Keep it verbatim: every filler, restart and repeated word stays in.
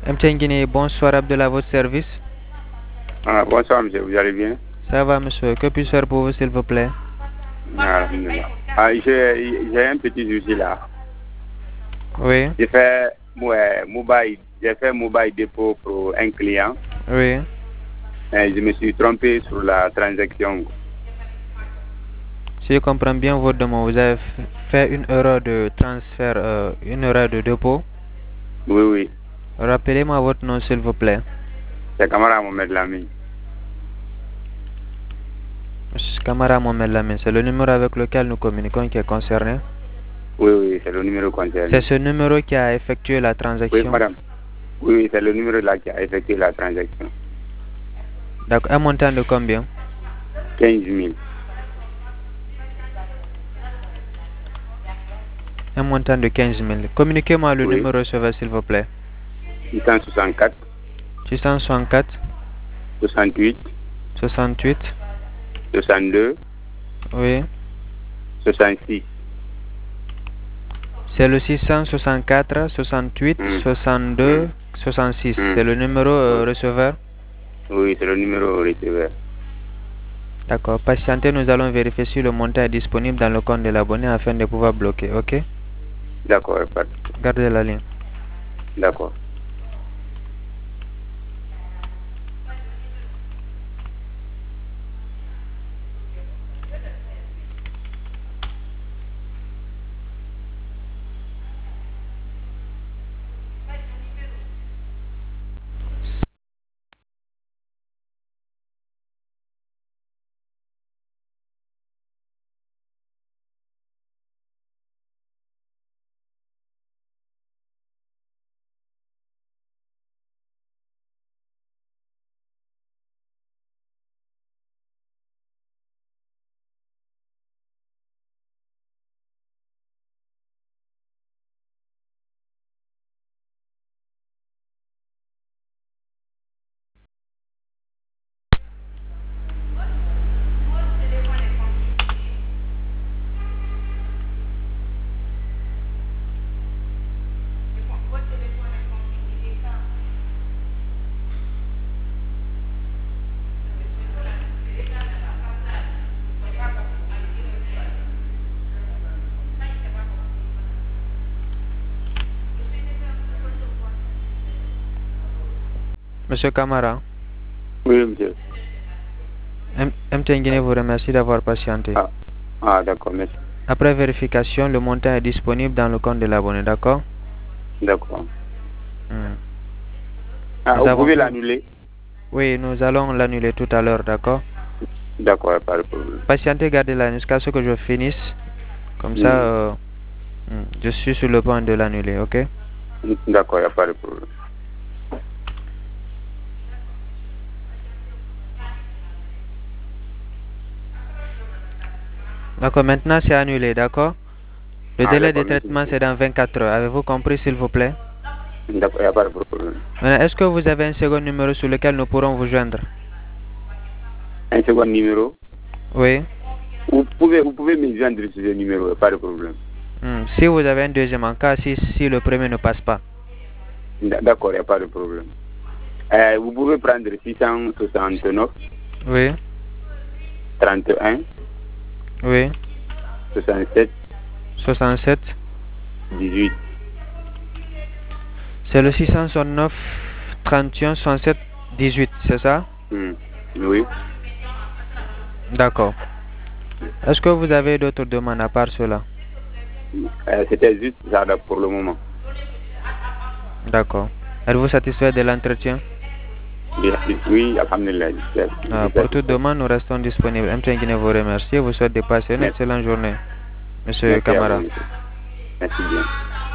M T N Guinée, bonsoir Abdullah, à votre service. Ah, bonsoir monsieur, vous allez bien? Ça va monsieur, que puis-je faire pour vous s'il vous plaît? Ah, ah, j'ai un petit souci là. Oui. J'ai fait, ouais, mobile, j'ai fait mobile dépôt pour un client. Oui. Et je me suis trompé sur la transaction. Si je comprends bien votre demande, vous avez fait une erreur de transfert, euh, une erreur de dépôt. Oui, oui. Rappelez-moi votre nom s'il vous plaît. C'est Kamara Mohamed Lamine. Monsieur Kamara Mohamed Lamine, c'est le numéro avec lequel nous communiquons qui est concerné? Oui, oui, c'est le numéro concerné. C'est ce numéro qui a effectué la transaction? Oui, madame. Oui, oui, c'est le numéro là qui a effectué la transaction. D'accord, un montant de combien? quinze mille. Un montant de quinze mille. Communiquez-moi le Oui. numéro receveur s'il vous plaît. six cent soixante-quatre. six cent soixante-quatre. soixante-huit. soixante-huit. soixante-deux. Oui. soixante-six. C'est le six cent soixante-quatre, soixante-huit, Mm. soixante-deux, Mm. soixante-six. Mm. C'est le numéro euh, Oui. receveur? Oui, c'est le numéro receveur. D'accord. Patientez, nous allons vérifier si le montant est disponible dans le compte de l'abonné afin de pouvoir bloquer, ok? D'accord, pas. Gardez la ligne. D'accord. Monsieur Kamara, Oui, monsieur. M T N Guinée vous remercie d'avoir patienté. Ah, ah d'accord, merci. Après vérification, le montant est disponible dans le compte de l'abonné, d'accord? D'accord. Hmm. Ah, Nous vous avons pouvez tout... l'annuler? Oui, nous allons l'annuler tout à l'heure, d'accord? D'accord, pas de problème. Patientez, gardez la ligne jusqu'à ce que je finisse. Comme ça, Mm. euh, hmm, je suis sur le point de l'annuler, ok? D'accord, il n'y a pas de problème. D'accord, maintenant c'est annulé, d'accord? Le Ah, délai de d'accord, merci. traitement c'est dans vingt-quatre heures. Avez-vous compris s'il vous plaît? D'accord, il n'y a pas de problème. Maintenant, est-ce que vous avez un second numéro sur lequel nous pourrons vous joindre? Un second numéro? Oui. Vous pouvez, vous pouvez me joindre sur ce numéro, pas de problème. Hmm. Si vous avez un deuxième, en cas si, si le premier ne passe pas. D'accord, il n'y a pas de problème. Euh, vous pouvez prendre six cent soixante-neuf. Oui. trente et un. Oui. soixante-sept. soixante-sept. dix-huit. C'est le six cent soixante-neuf, trente et un, soixante-sept, dix-huit, c'est ça? Mm. Oui. D'accord. Est-ce que vous avez d'autres demandes à part cela? Euh, C'était juste ça pour le moment. D'accord. Êtes-vous satisfait de l'entretien? Oui, alhamdulillah. Ah, pour toute demande, nous restons disponibles. M T N Guinée vous remercie et vous souhaite de passer une Merci. excellente journée, Monsieur Merci à Kamara. vous. Merci bien.